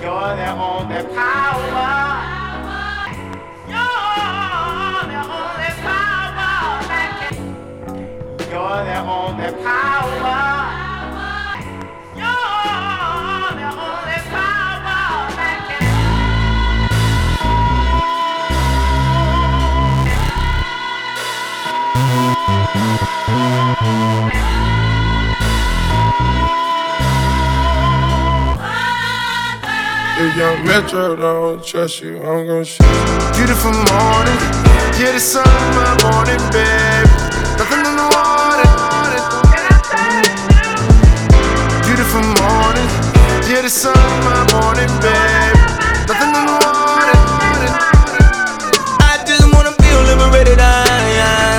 You're the only power. You're the only power that can. You're the only power. You're the only power that can. If Young Metro don't trust you, I'm gon' shoot you. Beautiful morning, yeah, the sun in my morning, babe. Nothing in the water. Beautiful morning, yeah, the sun in my morning, babe. Nothing in the water. I just wanna feel liberated, I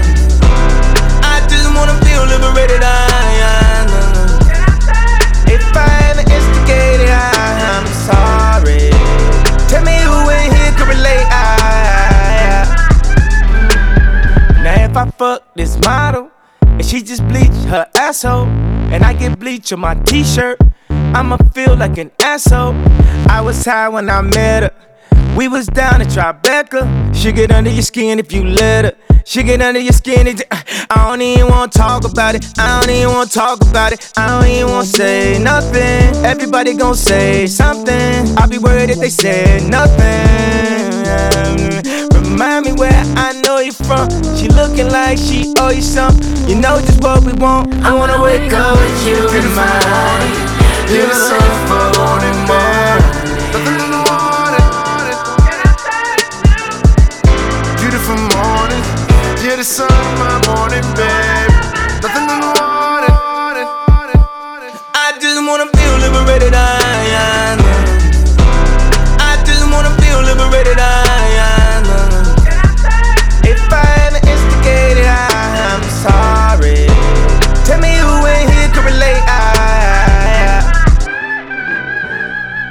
just wanna feel liberated, If I ever instigated, I'm sorry. Tell me who in here can relate, Now if I fuck this model and she just bleach her asshole, and I get bleach on my t-shirt, I'ma feel like an asshole. I was high when I met her. We was down at Tribeca. She get under your skin if you let her. She get under your skin. I don't even wanna talk about it. I don't even wanna talk about it. I don't even wanna say nothing. Everybody gon' say something. I'll be worried if they said nothing. Remind me where I know you from. She looking like she owe you something. You know just what we want. I wanna wake up with you in my. You're the